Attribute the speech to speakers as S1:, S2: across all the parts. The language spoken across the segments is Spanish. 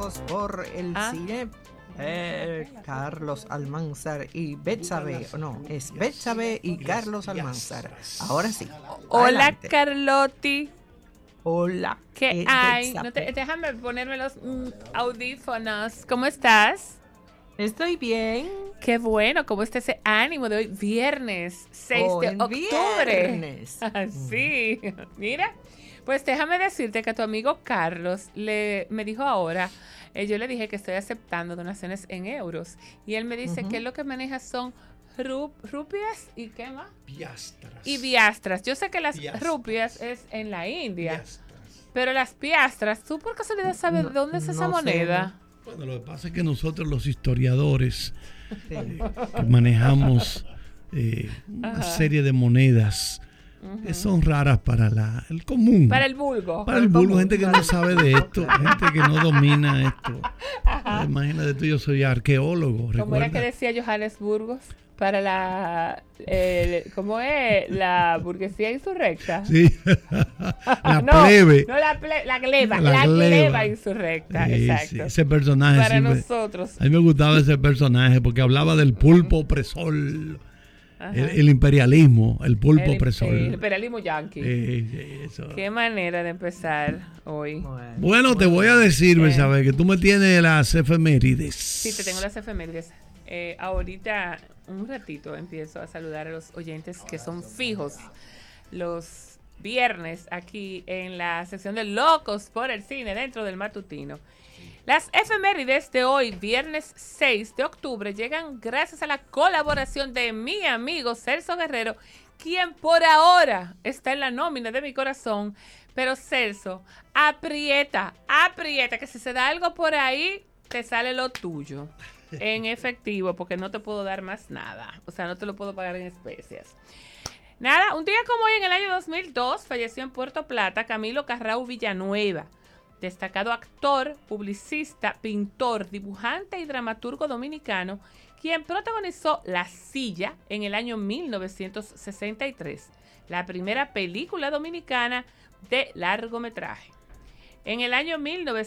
S1: Locos por el Cine. Carlos Almanzar y Betsabe, no, es Betsabe y Carlos Almanzar. Ahora sí.
S2: Hola,
S1: Adelante.
S2: Carlotti.
S1: Hola.
S2: ¿Qué hay? Déjame ponerme los audífonos. ¿Cómo estás?
S1: Estoy bien.
S2: Qué bueno, ¿cómo está ese ánimo de hoy? Viernes 6 de octubre.
S1: Viernes.
S2: Sí, mira. Pues déjame decirte que a tu amigo Carlos me dijo ahora, yo le dije que estoy aceptando donaciones en euros. Y él me dice que lo que maneja son rupias y ¿qué más?
S3: Piastras.
S2: Y piastras. Yo sé que las rupias es en la India. Pero las piastras, ¿tú por casualidad sabes de dónde es esa moneda?
S3: Bueno, lo que pasa es que nosotros los historiadores que manejamos una serie de monedas que son raras para el común.
S2: Para el vulgo.
S3: Para el vulgo, gente que no sabe de esto, gente que no domina esto. Imagínate tú, yo soy arqueólogo.
S2: ¿Cómo era que decía Johannesburgos? Para ¿cómo es? La burguesía insurrecta.
S3: Sí, la plebe.
S2: No, la gleba insurrecta, exacto.
S3: Sí, ese personaje.
S2: Para nosotros.
S3: A mí me gustaba ese personaje porque hablaba del pulpo opresor. El imperialismo, el pulpo opresor.
S2: El imperialismo yanqui.
S3: Eso.
S2: Qué manera de empezar hoy.
S3: Bueno, te voy a decir, Betsabe, que tú me tienes las efemérides.
S2: Sí, te tengo las efemérides. Ahorita, un ratito, empiezo a saludar a los oyentes que son fijos los viernes aquí en la sección de Locos por el Cine dentro del matutino. Las efemérides de hoy, viernes 6 de octubre, llegan gracias a la colaboración de mi amigo Celso Guerrero, quien por ahora está en la nómina de mi corazón. Pero Celso, aprieta, que si se da algo por ahí, te sale lo tuyo en efectivo, porque no te puedo dar más nada. O sea, no te lo puedo pagar en especias. Nada, un día como hoy, en el año 2002, falleció en Puerto Plata Camilo Carrau Villanueva, destacado actor, publicista, pintor, dibujante y dramaturgo dominicano, quien protagonizó La Silla en el año 1963, la primera película dominicana de largometraje. En el año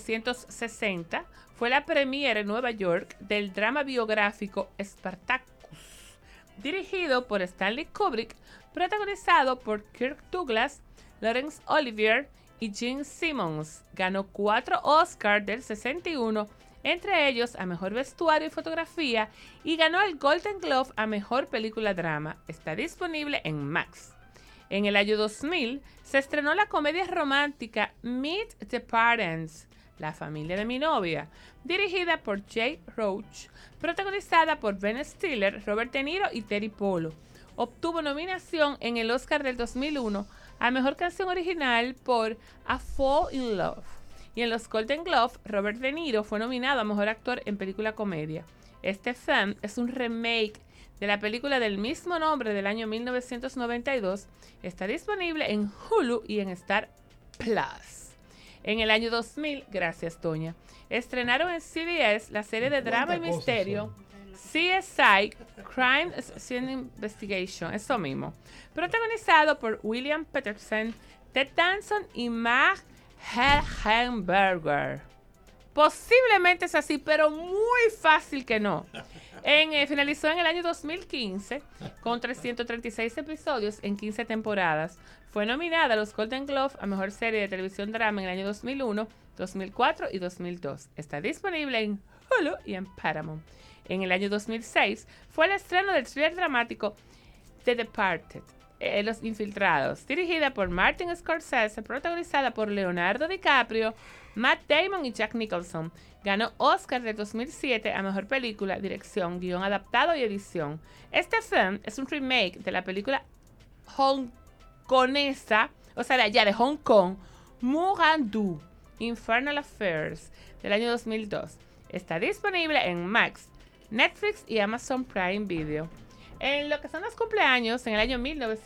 S2: 1960 fue la premiere en Nueva York del drama biográfico Spartacus, dirigido por Stanley Kubrick, protagonizado por Kirk Douglas, Laurence Olivier y Gene Simmons. Ganó 4 Oscars del 61, entre ellos a Mejor Vestuario y Fotografía, y ganó el Golden Globe a Mejor Película Drama. Está disponible en Max. En el año 2000 se estrenó la comedia romántica Meet the Parents, La familia de mi novia, dirigida por Jay Roach, protagonizada por Ben Stiller, Robert De Niro y Teri Polo. Obtuvo nominación en el Oscar del 2001 a Mejor Canción Original por A Fall in Love. Y en los Golden Globe, Robert De Niro fue nominado a Mejor Actor en Película Comedia. Este film es un remake de la película del mismo nombre del año 1992. Está disponible en Hulu y en Star Plus. En el año 2000, gracias Toña, estrenaron en CBS la serie de drama y misterio CSI, Crime Scene Investigation, eso mismo, protagonizado por William Peterson, Ted Danson y Mark Helgenberger. Posiblemente es así, pero muy fácil que no. Finalizó en el año 2015 con 336 episodios en 15 temporadas. Fue nominada a los Golden Globe a Mejor Serie de Televisión Drama en el año 2001, 2004 y 2002. Está disponible en Hulu y en Paramount. En el año 2006 fue el estreno del thriller dramático The Departed, Los Infiltrados, dirigida por Martin Scorsese, protagonizada por Leonardo DiCaprio, Matt Damon y Jack Nicholson. Ganó Oscar del 2007 a Mejor Película, Dirección, Guión Adaptado y Edición. Este film es un remake de la película hongkonesa, o sea, de allá de Hong Kong, Mugandu, Infernal Affairs, del año 2002. Está disponible en Max, Netflix y Amazon Prime Video. En lo que son los cumpleaños, en el año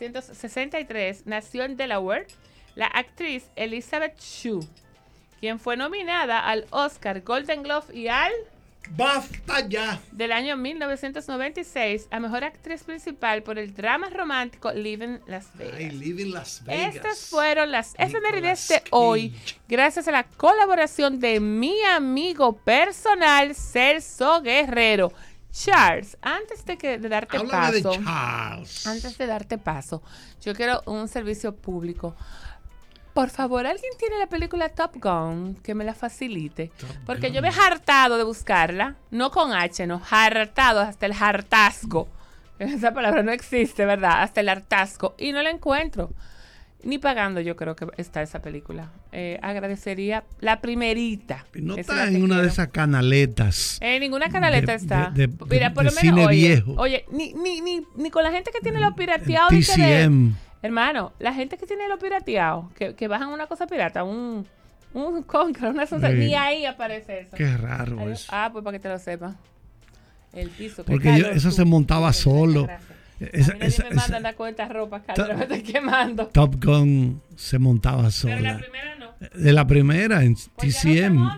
S2: 1963 nació en Delaware la actriz Elizabeth Shue, quien fue nominada al Oscar, Golden Globe y al
S3: ¡Basta ya!
S2: Del año 1996 a mejor actriz principal por el drama romántico Living Las Vegas.
S3: Ay, Living Las Vegas.
S2: Estas fueron las efemérides de hoy, gracias a la colaboración de mi amigo personal Celso Guerrero. Charles, antes de darte
S3: Háblame
S2: paso,
S3: de Charles.
S2: antes de darte paso, yo quiero un servicio público. Por favor, ¿alguien tiene la película Top Gun que me la facilite? Porque yo me he hartado de buscarla, no con H, no, hartado hasta el hartazgo. Esa palabra no existe, ¿verdad? Hasta el hartazgo. Y no la encuentro. Ni pagando yo creo que está esa película. Agradecería la primerita.
S3: No está en una de esas canaletas.
S2: En ninguna canaleta está.
S3: Mira, por lo menos, cine viejo.
S2: Oye, ni con la gente que tiene lo pirateado.
S3: TCM.
S2: Hermano, la gente que tiene lo pirateado, que bajan una cosa pirata, un Contra, una sonza, ni ahí aparece eso.
S3: Qué raro eso.
S2: Pues para que te lo sepas. El piso.
S3: Porque eso se montaba solo.
S2: Me mandan la cuenta ropa, cada vez estoy quemando.
S3: Top Gun se montaba sola.
S2: Pero la primera no.
S3: De la primera, en TCM.
S2: No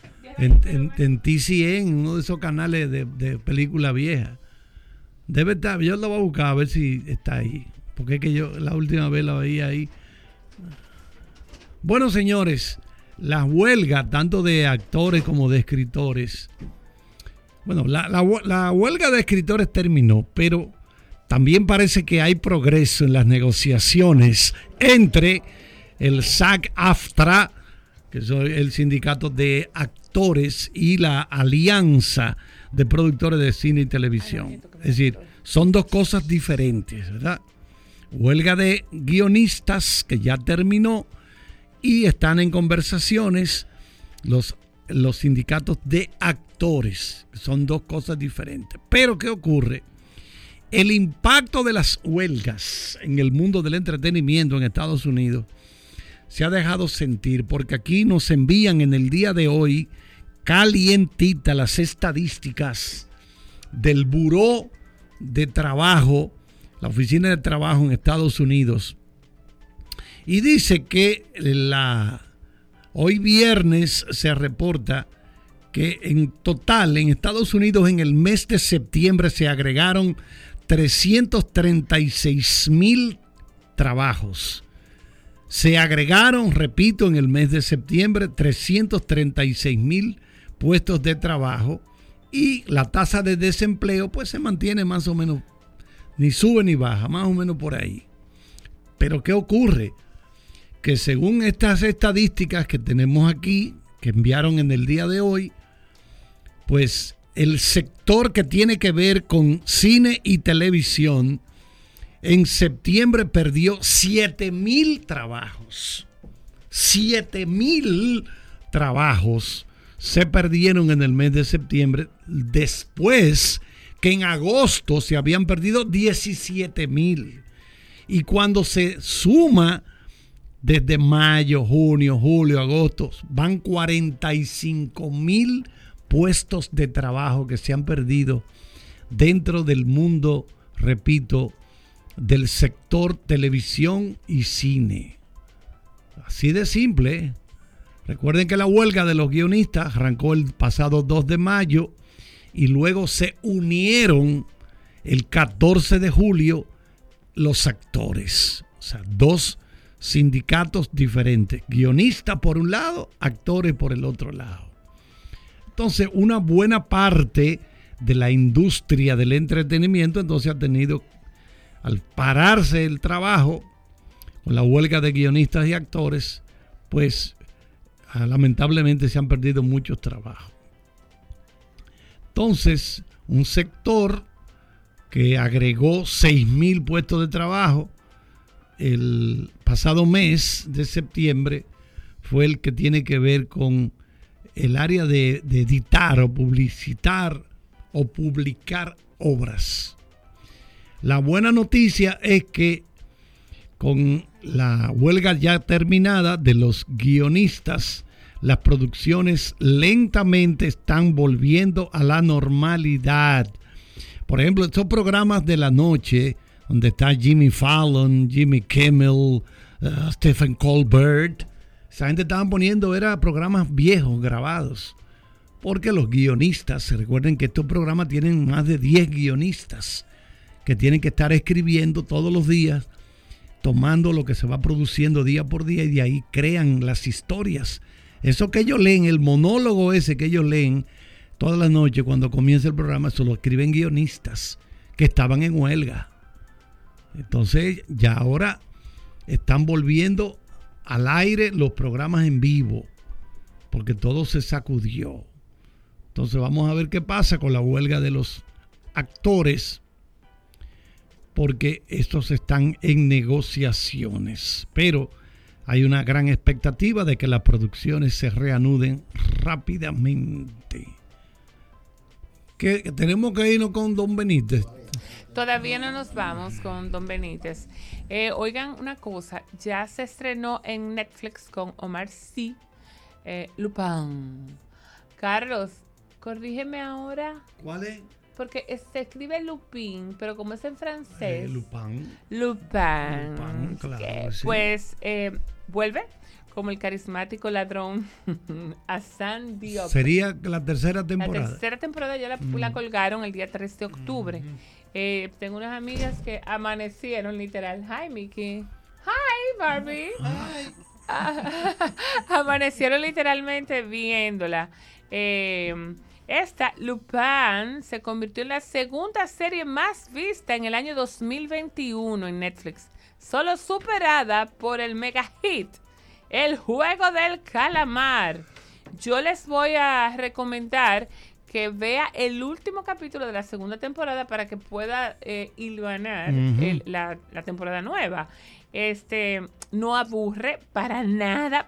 S3: en TCM, uno de esos canales de película vieja. Debe estar, yo lo voy a buscar a ver si está ahí. Porque es que yo la última vez la veía ahí. Bueno, señores, las huelgas, tanto de actores como de escritores. Bueno, la huelga de escritores terminó, pero también parece que hay progreso en las negociaciones entre el SAG-AFTRA, que es el sindicato de actores, y la Alianza de Productores de Cine y Televisión. Es decir, son dos cosas diferentes, ¿verdad? Huelga de guionistas que ya terminó y están en conversaciones los sindicatos de actores. Son dos cosas diferentes. Pero ¿qué ocurre? El impacto de las huelgas en el mundo del entretenimiento en Estados Unidos se ha dejado sentir porque aquí nos envían en el día de hoy calientita las estadísticas del Buró de Trabajo, la Oficina de Trabajo en Estados Unidos, y dice que hoy viernes se reporta que en total en Estados Unidos en el mes de septiembre se agregaron 336,000 trabajos. Se agregaron, repito, en el mes de septiembre 336,000 puestos de trabajo y la tasa de desempleo pues se mantiene más o menos, ni sube ni baja, más o menos por ahí. Pero ¿qué ocurre? Que según estas estadísticas que tenemos aquí, que enviaron en el día de hoy, pues el sector que tiene que ver con cine y televisión en septiembre perdió 7,000 trabajos. 7,000 trabajos se perdieron en el mes de septiembre, después que en agosto se habían perdido 17,000. Y cuando se suma desde mayo, junio, julio, agosto, van 45,000 puestos de trabajo que se han perdido dentro del mundo, repito, del sector televisión y cine. Así de simple. Recuerden que la huelga de los guionistas arrancó el pasado 2 de mayo y luego se unieron el 14 de julio los actores. O sea, dos sindicatos diferentes. Guionistas por un lado, actores por el otro lado. Entonces, una buena parte de la industria del entretenimiento entonces ha tenido, al pararse el trabajo con la huelga de guionistas y actores, pues lamentablemente se han perdido muchos trabajos. Entonces, un sector que agregó 6,000 puestos de trabajo el pasado mes de septiembre fue el que tiene que ver con el área de editar o publicitar o publicar obras. La buena noticia es que con la huelga ya terminada de los guionistas, las producciones lentamente están volviendo a la normalidad. Por ejemplo, estos programas de la noche, donde está Jimmy Fallon, Jimmy Kimmel, Stephen Colbert, esa gente estaban poniendo, era programas viejos grabados, porque los guionistas, recuerden que estos programas tienen más de 10 guionistas que tienen que estar escribiendo todos los días, tomando lo que se va produciendo día por día y de ahí crean las historias. Eso que ellos leen, el monólogo ese que ellos leen toda la noche cuando comienza el programa, eso lo escriben guionistas que estaban en huelga. Entonces ya ahora están volviendo al aire los programas en vivo, porque todo se sacudió. Entonces vamos a ver qué pasa con la huelga de los actores, porque estos están en negociaciones. Pero hay una gran expectativa de que las producciones se reanuden rápidamente. ¿Que tenemos que irnos con Don Benítez?
S2: Todavía no nos vamos con Don Benítez. Oigan una cosa, ya se estrenó en Netflix con Omar Sy, Lupin. Carlos, corrígeme ahora.
S3: ¿Cuál es?
S2: Porque se escribe Lupin, pero como es en francés.
S3: Lupin.
S2: Lupin.
S3: Claro, sí.
S2: Pues vuelve como el carismático ladrón Hassan Diop.
S3: Sería la tercera temporada.
S2: La tercera temporada ya la colgaron el día 3 de octubre. Tengo unas amigas que amanecieron literal. Hi, Mickey. Hi, Barbie. Amanecieron literalmente viéndola. Esta, Lupin, se convirtió en la segunda serie más vista en el año 2021 en Netflix, solo superada por el mega hit El Juego del Calamar. Yo les voy a recomendar que vea el último capítulo de la segunda temporada para que pueda hilvanar la temporada nueva. No aburre para nada.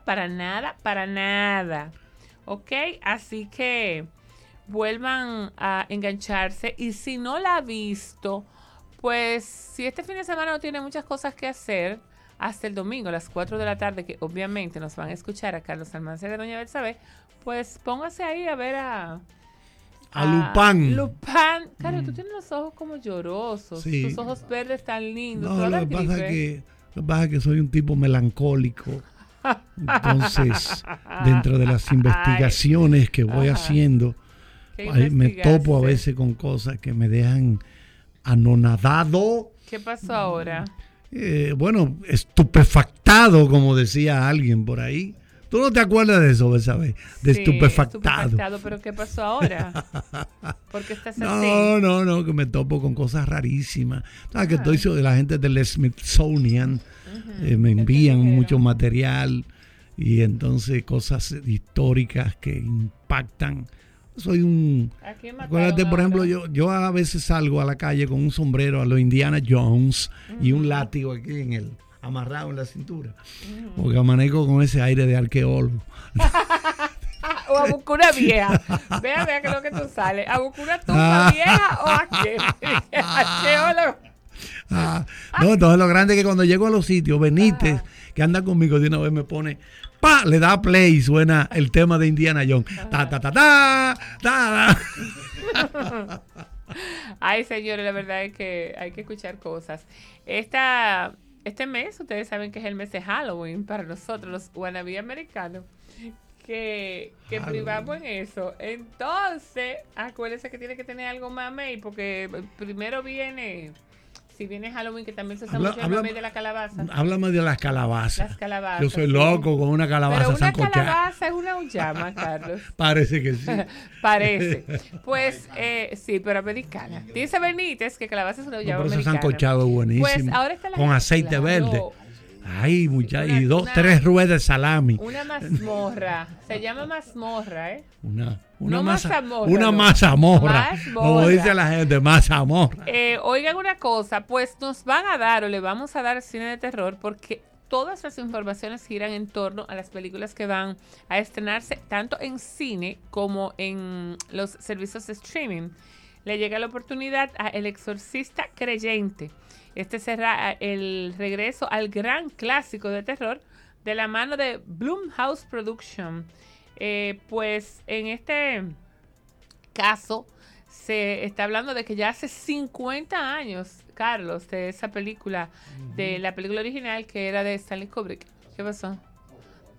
S2: ¿Ok? Así que vuelvan a engancharse. Y si no la ha visto, pues si este fin de semana no tiene muchas cosas que hacer, hasta el domingo a las 4 de la tarde, que obviamente nos van a escuchar a Carlos Almanzar y a Doña Betsabe, pues póngase ahí a ver a
S3: Lupin.
S2: Lupin. Carlos, tú tienes los ojos como llorosos.
S3: Sí.
S2: Tus ojos verdes tan lindos.
S3: No, lo que pasa es que soy un tipo melancólico. Entonces, dentro de las investigaciones que voy haciendo, me topo a veces con cosas que me dejan anonadado.
S2: ¿Qué pasó ahora?
S3: Bueno, estupefactado, como decía alguien por ahí. ¿Tú no te acuerdas de eso, ¿sabes? De estupefactado.
S2: Pero ¿qué pasó ahora? ¿Por qué estás así?
S3: No, que me topo con cosas rarísimas. ¿Sabes? Que estoy de la gente del Smithsonian. Me envían mucho material y entonces cosas históricas que impactan. Soy un... Acuérdate, por ejemplo, yo a veces salgo a la calle con un sombrero a los Indiana Jones y un látigo aquí amarrado en la cintura, porque amanezco con ese aire de arqueólogo.
S2: O a buscar una vieja. Vea que es lo que tú sales. A buscar una tumba vieja o arqueólogo.
S3: No, entonces lo grande es que cuando llego a los sitios, Benítez, que anda conmigo de una vez, me pone, le da play y suena el tema de Indiana Jones.
S2: Ay, señores, la verdad es que hay que escuchar cosas. Este mes, ustedes saben que es el mes de Halloween para nosotros, los wannabe americanos, que privamos en eso. Entonces, acuérdense que tiene que tener algo mamey, porque primero viene... Si viene Halloween, que también se usa mucho el mame de la calabaza.
S3: Háblame de las calabazas.
S2: Las calabazas.
S3: Yo soy loco con una calabaza sancochada.
S2: Pero una calabaza es una uyama, Carlos.
S3: Parece que sí.
S2: Parece. Pues sí, pero americana. Dice Benítez que calabaza es una uyama
S3: americana.
S2: Pero ese
S3: sancochado es buenísimo.
S2: Pues ahora está
S3: con aceite verde. Ay, muchachos. Y tres ruedas de salami.
S2: Una mazmorra. Se llama mazmorra, ¿eh?
S3: Una mazamorra. Como dice la gente, mazamorra.
S2: Oigan una cosa, pues nos van a dar o le vamos a dar cine de terror porque todas las informaciones giran en torno a las películas que van a estrenarse tanto en cine como en los servicios de streaming. Le llega la oportunidad a El Exorcista Creyente. Este será el regreso al gran clásico de terror de la mano de Blumhouse Production. Pues en este caso se está hablando de que ya hace 50 años, Carlos, de esa película, de la película original que era de Stanley Kubrick. ¿Qué pasó?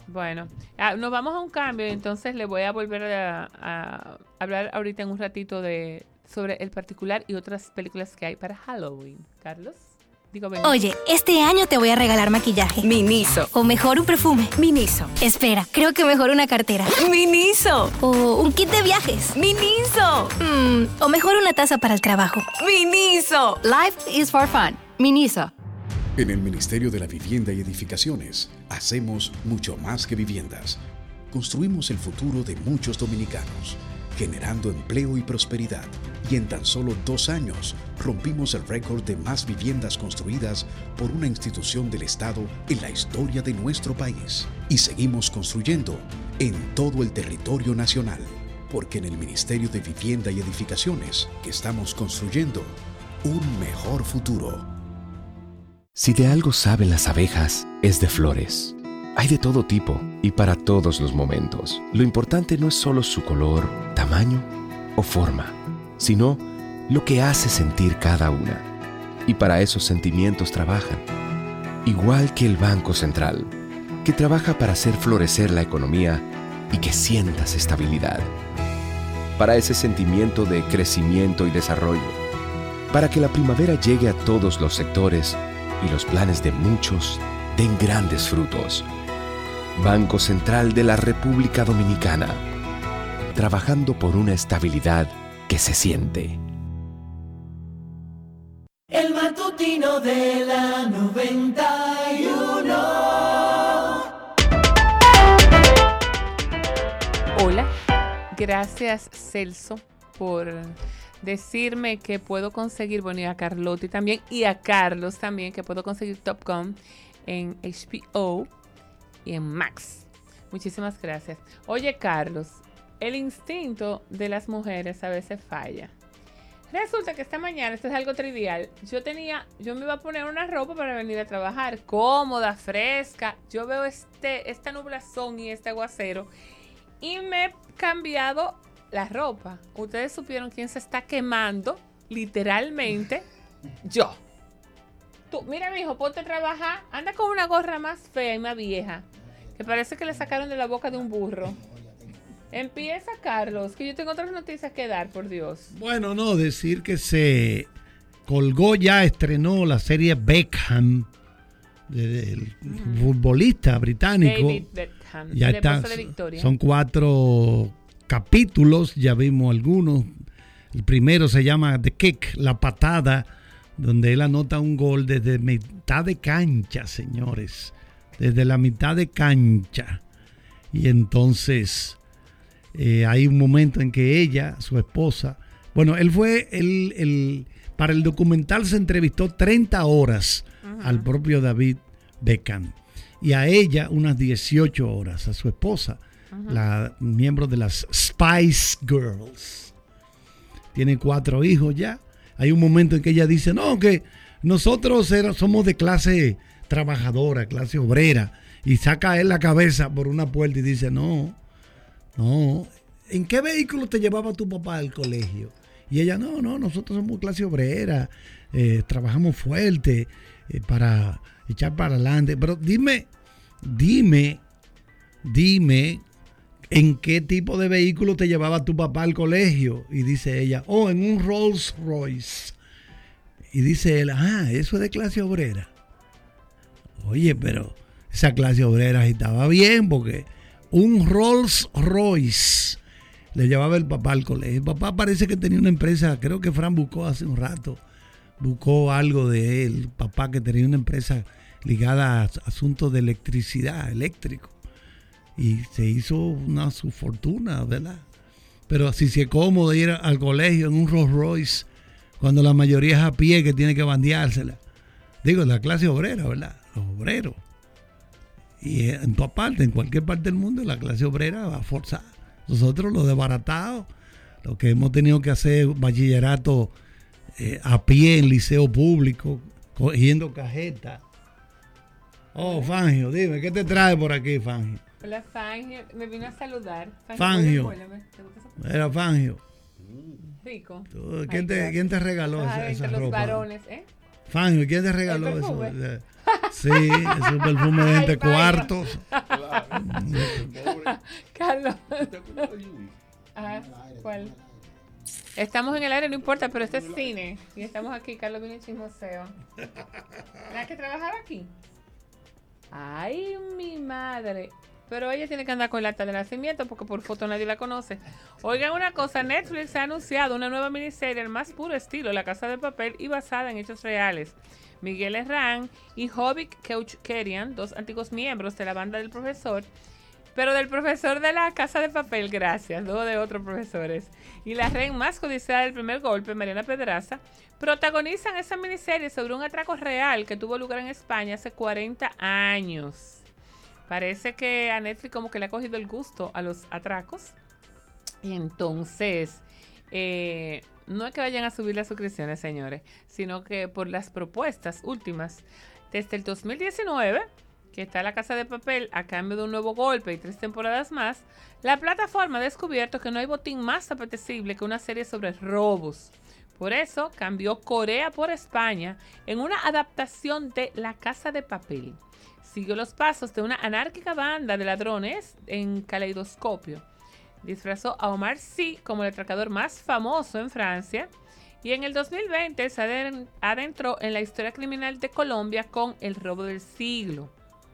S2: Bueno, nos vamos a un cambio, entonces le voy a volver a hablar ahorita en un ratito sobre El Particular y otras películas que hay para Halloween. Carlos, digo, ven.
S4: Oye, este año te voy a regalar maquillaje.
S5: Miniso.
S4: O mejor un perfume.
S5: Miniso.
S4: Espera, creo que mejor una cartera.
S5: Miniso.
S4: O un kit de viajes.
S5: Miniso.
S4: O mejor una taza para el trabajo.
S5: Miniso. Life is for fun. Miniso.
S6: En el Ministerio de la Vivienda y Edificaciones, hacemos mucho más que viviendas. Construimos el futuro de muchos dominicanos, generando empleo y prosperidad. Y en tan solo 2 años, rompimos el récord de más viviendas construidas por una institución del Estado en la historia de nuestro país. Y seguimos construyendo en todo el territorio nacional, porque en el Ministerio de Vivienda y Edificaciones estamos construyendo un mejor futuro.
S7: Si de algo saben las abejas, es de flores. Hay de todo tipo y para todos los momentos. Lo importante no es solo su color, tamaño o forma, sino lo que hace sentir cada una. Y para esos sentimientos trabajan. Igual que el Banco Central, que trabaja para hacer florecer la economía y que sientas estabilidad. Para ese sentimiento de crecimiento y desarrollo. Para que la primavera llegue a todos los sectores y los planes de muchos den grandes frutos. Banco Central de la República Dominicana, trabajando por una estabilidad que se siente.
S8: El matutino de la 91.
S2: Hola, gracias Celso por decirme que puedo conseguir, bueno, y a Carlotti también, y a Carlos también, que puedo conseguir Top Gun en HBO y en Max. Muchísimas gracias. Oye, Carlos, el instinto de las mujeres a veces falla. Resulta que esta mañana, esto es algo trivial, yo me iba a poner una ropa para venir a trabajar, cómoda, fresca. Yo veo esta nublazón y este aguacero y me he cambiado la ropa. Ustedes supieron quién se está quemando, literalmente. Yo. Tú, mira, mijo, ponte a trabajar. Anda con una gorra más fea y más vieja, que parece que le sacaron de la boca de un burro. Empieza, Carlos, que yo tengo otras noticias que dar, por Dios.
S3: Bueno, no, decir que se colgó ya, estrenó la serie Beckham, del futbolista británico.
S2: David Beckham,
S3: ya
S2: el
S3: está,
S2: esposo de Victoria.
S3: son 4 capítulos, ya vimos algunos. El primero se llama The Kick, la patada, donde él anota un gol desde mitad de cancha, señores, desde la mitad de cancha. Y entonces hay un momento en que ella, su esposa, bueno, él fue para el documental se entrevistó 30 horas al propio David Beckham, y a ella unas 18 horas, a su esposa, la miembro de las Spice Girls. Tiene 4 hijos ya. Hay un momento en que ella dice, no, que nosotros somos de clase trabajadora, clase obrera, y saca él la cabeza por una puerta y dice, no, ¿en qué vehículo te llevaba tu papá al colegio? Y ella, no, nosotros somos clase obrera, trabajamos fuerte para echar para adelante. Pero dime, ¿en qué tipo de vehículo te llevaba tu papá al colegio? Y dice ella, en un Rolls Royce. Y dice él, eso es de clase obrera. Oye, pero esa clase obrera estaba bien, porque un Rolls Royce le llevaba el papá al colegio. El papá parece que tenía una empresa, creo que Fran buscó hace un rato, buscó algo de él, papá, que tenía una empresa ligada a asuntos de electricidad, eléctrico. Y se hizo su fortuna, ¿verdad? Pero si se es cómodo ir al colegio en un Rolls Royce, cuando la mayoría es a pie que tiene que bandeársela. Digo, la clase obrera, ¿verdad? Los obreros. Y en todas partes, en cualquier parte del mundo, la clase obrera va a forzar. Nosotros, los desbaratados, los que hemos tenido que hacer bachillerato a pie en liceo público, cogiendo cajeta. Fangio, dime, ¿qué te trae por aquí, Fangio?
S2: Hola, Fangio, me vino a saludar.
S3: Fangio. Era Fangio.
S2: Rico.
S3: ¿Quién te regaló esa
S2: entre
S3: ropa?
S2: Los varones,
S3: Fangio, ¿quién te regaló eso? Sí, es un perfume de 20 cuartos.
S2: Carlos. ¿Cuál? Estamos en el aire, no importa, pero este es cine. Y estamos aquí, Carlos viene chismoseo. ¿La que trabajaba aquí? Ay, mi madre. Pero ella tiene que andar con el acta de nacimiento porque por foto nadie la conoce. Oigan una cosa, Netflix ha anunciado una nueva miniserie al más puro estilo, La Casa de Papel, y basada en hechos reales. Miguel Herrán y Jovic Keuchkerian, 2 antiguos miembros de la banda del profesor, pero del profesor de La Casa de Papel, gracias, 2 de otros profesores, y la reina más codiciada del primer golpe, Mariana Pedraza, protagonizan esa miniserie sobre un atraco real que tuvo lugar en España hace 40 años. Parece que a Netflix como que le ha cogido el gusto a los atracos. Y entonces, no es que vayan a subir las suscripciones, señores, sino que por las propuestas últimas, desde el 2019, que está La Casa de Papel a cambio de un nuevo golpe y 3 temporadas más, la plataforma ha descubierto que no hay botín más apetecible que una serie sobre robos. Por eso cambió Corea por España en una adaptación de La Casa de Papel. Siguió los pasos de una anárquica banda de ladrones en Caleidoscopio. Disfrazó a Omar Sy como el atracador más famoso en Francia. Y en el 2020 se adentró en la historia criminal de Colombia con el robo del siglo.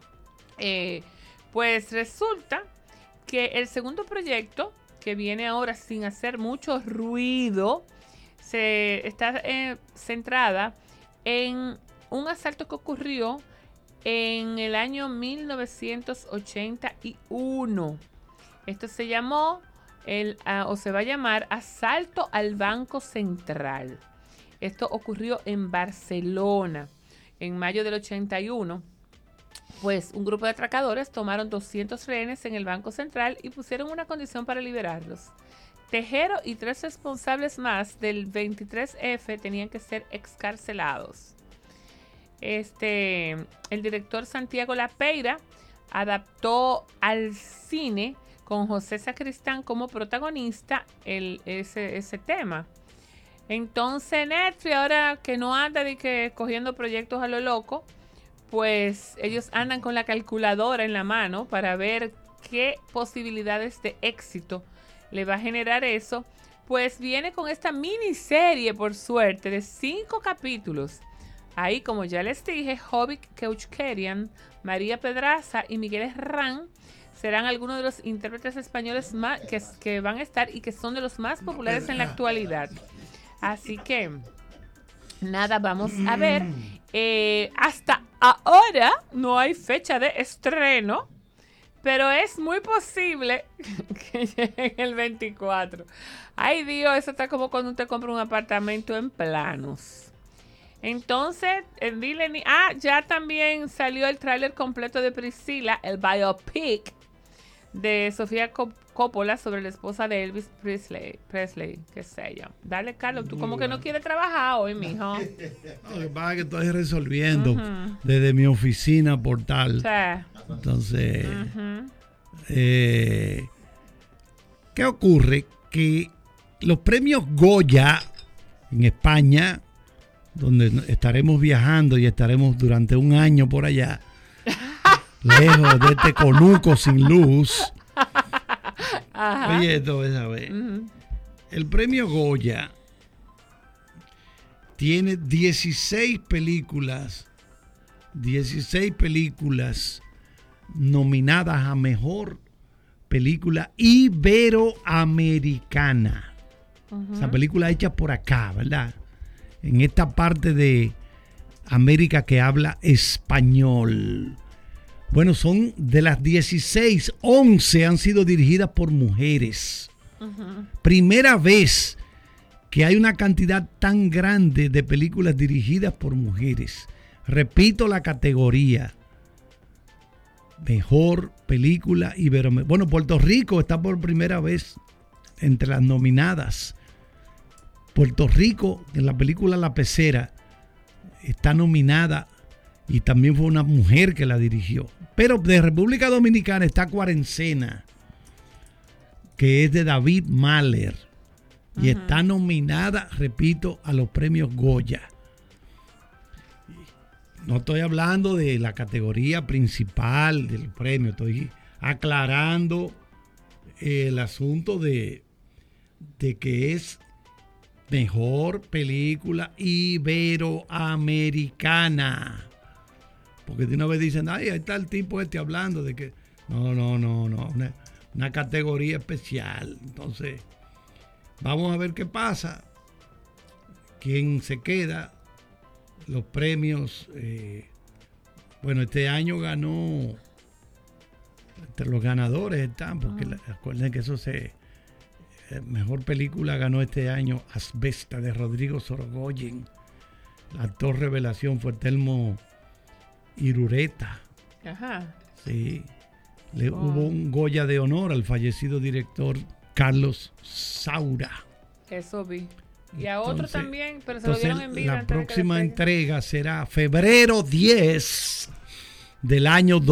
S2: Pues resulta que el segundo proyecto, que viene ahora sin hacer mucho ruido, está centrada en un asalto que ocurrió en el año 1981. Esto se llamó, o se va a llamar, Asalto al Banco Central. Esto ocurrió en Barcelona en mayo del 81. Pues un grupo de atracadores tomaron 200 rehenes en el Banco Central y pusieron una condición para liberarlos. Tejero y 3 responsables más del 23F tenían que ser excarcelados. El director Santiago Lapeira adaptó al cine con José Sacristán como protagonista ese tema. Entonces Netflix, ahora que no anda de que cogiendo proyectos a lo loco, pues ellos andan con la calculadora en la mano para ver qué posibilidades de éxito le va a generar eso. Pues viene con esta miniserie, por suerte, de 5 capítulos. Ahí, como ya les dije, Jovic Keuchkerian, María Pedraza y Miguel Herrán serán algunos de los intérpretes españoles más que van a estar y que son de los más populares en la actualidad. Así que, nada, vamos a ver. Hasta ahora no hay fecha de estreno, pero es muy posible que llegue el 24. Ay, Dios, eso está como cuando usted compra un apartamento en planos. Entonces, ya también salió el tráiler completo de Priscila, el biopic de Sofía Coppola sobre la esposa de Elvis Presley, qué sé yo. Dale, Carlos, tú como que no quieres trabajar hoy, mijo.
S3: No, lo que pasa es que estoy resolviendo desde mi oficina portal. Sí. Entonces, ¿qué ocurre? Que los premios Goya en España, donde estaremos viajando y estaremos durante un año por allá, lejos de este conuco sin luz. Ajá. Oye, esto es a ver. El premio Goya tiene 16 películas nominadas a mejor película iberoamericana. Esa película hecha por acá, ¿verdad? En esta parte de América que habla español. Bueno, son de las 16, 11 han sido dirigidas por mujeres. Primera vez que hay una cantidad tan grande de películas dirigidas por mujeres. Repito la categoría. Mejor película iberoamericana. Bueno, Puerto Rico está por primera vez entre las nominadas. Puerto Rico, en la película La Pecera, está nominada y también fue una mujer que la dirigió. Pero de República Dominicana está Cuarencena, que es de David Mahler, y está nominada, repito, a los premios Goya. No estoy hablando de la categoría principal del premio, estoy aclarando el asunto de que es mejor película iberoamericana. Porque de una vez dicen, ay, ahí está el tipo hablando de que... No, una categoría especial. Entonces, vamos a ver qué pasa. ¿Quién se queda? Los premios... bueno, este año ganó... Entre los ganadores están, porque recuerden que eso mejor película ganó este año Asbesta, de Rodrigo Sorogoyen. El actor revelación fue Telmo Irureta.
S2: Ajá.
S3: Sí. Hubo un Goya de honor al fallecido director Carlos Saura.
S2: Eso vi. Y a otro también, pero se lo dieron en vida.
S3: La próxima entrega será febrero 10 del año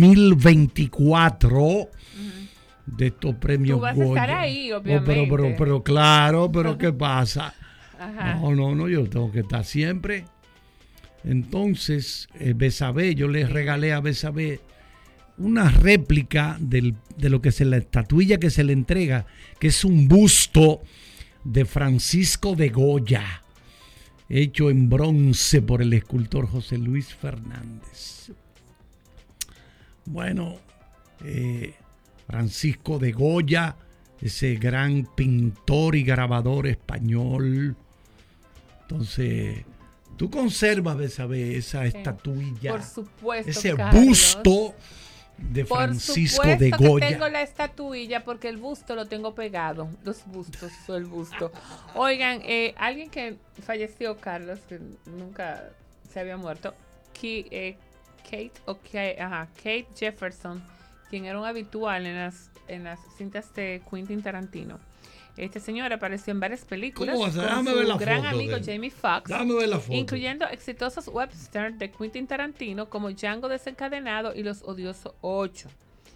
S3: 2024. De estos premios
S2: Tú vas
S3: Goya.
S2: a estar ahí, obviamente.
S3: Pero claro, pero ¿qué pasa?
S2: Ajá.
S3: No, yo tengo que estar siempre. Entonces, Besabé, yo le regalé a Besabé una réplica de lo que es la estatuilla que se le entrega, que es un busto de Francisco de Goya, hecho en bronce por el escultor José Luis Fernández. Bueno, Francisco de Goya, ese gran pintor y grabador español. Entonces, tú conservas, Besabé, esa estatuilla.
S2: Por supuesto,
S3: ese
S2: Carlos.
S3: busto de Francisco de Goya.
S2: Que tengo la estatuilla porque el busto lo tengo pegado. Los bustos, el busto. Oigan, alguien que falleció, Carlos, que nunca se había muerto, Kate Jefferson, quien era un habitual en las cintas de Quentin Tarantino. Este señor apareció en varias películas con su gran amigo Jamie Foxx, incluyendo exitosos westerns de Quentin Tarantino como Django Desencadenado y Los Odiosos 8.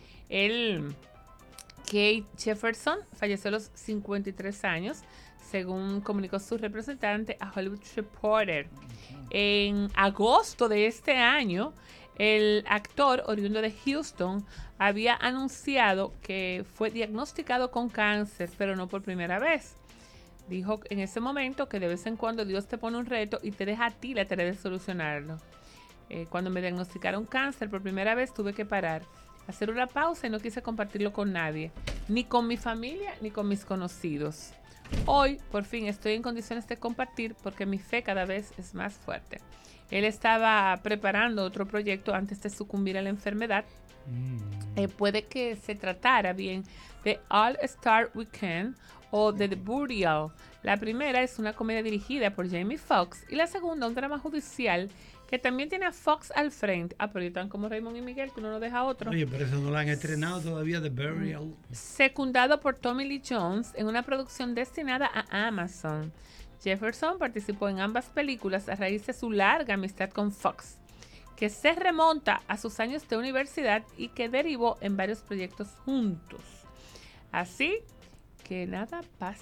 S2: Kate Jefferson falleció a los 53 años, según comunicó su representante a Hollywood Reporter. En agosto de este año, el actor oriundo de Houston había anunciado que fue diagnosticado con cáncer, pero no por primera vez. Dijo en ese momento que de vez en cuando Dios te pone un reto y te deja a ti la tarea de solucionarlo. Cuando me diagnosticaron cáncer por primera vez tuve que parar, hacer una pausa y no quise compartirlo con nadie, ni con mi familia ni con mis conocidos. Hoy, por fin, estoy en condiciones de compartir porque mi fe cada vez es más fuerte. Él estaba preparando otro proyecto antes de sucumbir a la enfermedad. Puede que se tratara bien de All Star Weekend o de The Burial. La primera es una comedia dirigida por Jamie Foxx y la segunda un drama judicial que también tiene a Foxx al frente. Pero están como Raymond y Miguel, que uno no deja a otro.
S3: Oye, pero eso no lo han estrenado todavía, The Burial.
S2: Secundado por Tommy Lee Jones en una producción destinada a Amazon. Jefferson participó en ambas películas a raíz de su larga amistad con Foxx, que se remonta a sus años de universidad y que derivó en varios proyectos juntos. Así que nada, paz.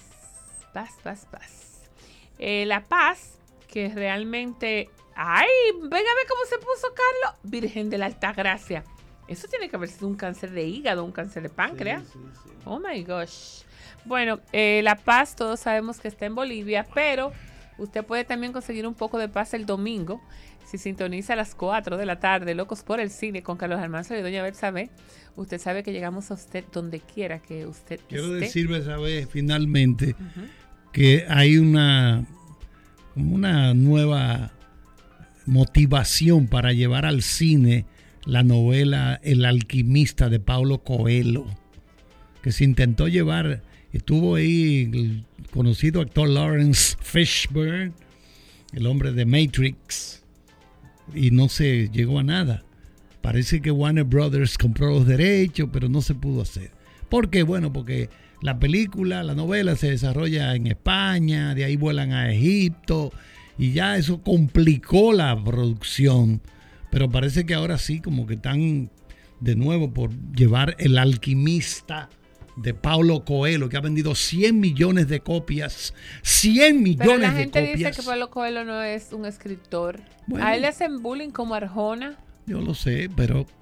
S2: La paz, que realmente... ¡Ay! Venga a ver cómo se puso Carlos. Virgen de la Altagracia. Eso tiene que haber sido un cáncer de hígado, un cáncer de páncreas. Sí. Oh my gosh. Bueno, la paz todos sabemos que está en Bolivia, pero usted puede también conseguir un poco de paz el domingo si sintoniza a las 4 de la tarde, Locos por el Cine con Carlos Almanzar y Doña Betsabe. Usted sabe que llegamos a usted donde quiera que usted
S3: Quiero
S2: esté.
S3: decir, Betsabe, finalmente, que hay una nueva motivación para llevar al cine la novela El Alquimista de Paulo Coelho, que se intentó llevar. Estuvo ahí el conocido actor Lawrence Fishburne, el hombre de Matrix, y no se llegó a nada. Parece que Warner Brothers compró los derechos, pero no se pudo hacer. ¿Por qué? Bueno, porque la novela se desarrolla en España, de ahí vuelan a Egipto, y ya eso complicó la producción. Pero parece que ahora sí, como que están de nuevo por llevar El Alquimista de Paulo Coelho, que ha vendido 100 millones de copias. 100 millones de copias.
S2: Pero la gente dice que Paulo Coelho no es un escritor. Bueno, a él le hacen bullying como Arjona.
S3: Yo lo sé, pero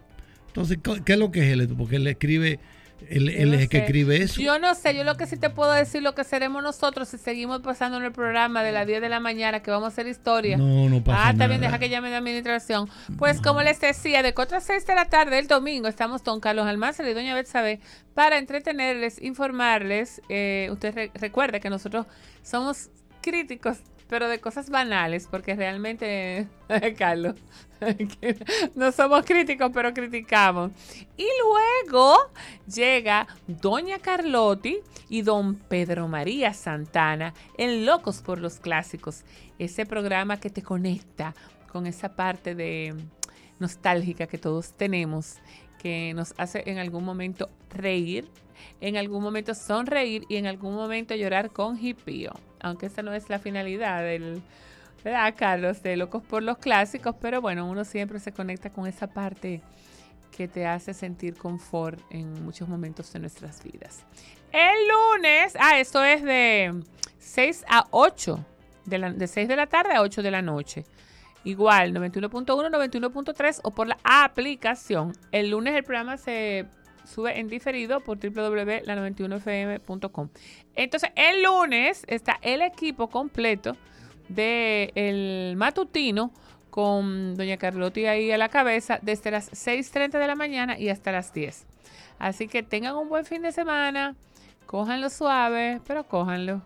S3: Entonces, ¿qué es lo que es él? Porque él escribe, él es el que escribe eso.
S2: Yo no sé, yo lo que sí te puedo decir lo que seremos nosotros si seguimos pasando en el programa de las 10 de la mañana que vamos a hacer historia.
S3: No pasa nada.
S2: Está bien, deja que llame de administración. Pues como les decía, de 4 a 6 de la tarde el domingo estamos don Carlos Almanzar y doña Betsabe para entretenerles, informarles. Usted recuerde que nosotros somos críticos, pero de cosas banales, porque realmente, Carlos, no somos críticos, pero criticamos. Y luego llega doña Carlotti y don Pedro María Santana en Locos por los Clásicos, ese programa que te conecta con esa parte de nostálgica que todos tenemos, que nos hace en algún momento reír, en algún momento sonreír y en algún momento llorar con jipío. Aunque esa no es la finalidad del, ¿verdad, Carlos? De Locos por los Clásicos, pero bueno, uno siempre se conecta con esa parte que te hace sentir confort en muchos momentos de nuestras vidas. El lunes, esto es de 6 a 8, de 6 de la tarde a 8 de la noche. Igual, 91.1, 91.3 o por la aplicación. El lunes el programa se sube en diferido por www.la91fm.com. Entonces, el lunes está el equipo completo del matutino con doña Carlotti ahí a la cabeza desde las 6:30 de la mañana y hasta las 10. Así que tengan un buen fin de semana, cójanlo suave, pero cójanlo.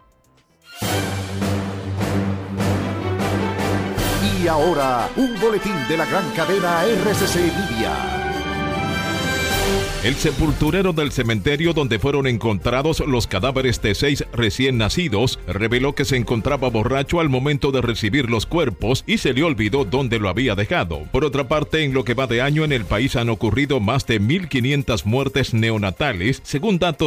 S9: Y ahora, un boletín de la gran cadena RCC Media.
S10: El sepulturero del cementerio donde fueron encontrados los cadáveres de 6 recién nacidos reveló que se encontraba borracho al momento de recibir los cuerpos y se le olvidó dónde lo había dejado. Por otra parte, en lo que va de año en el país han ocurrido más de 1.500 muertes neonatales, según datos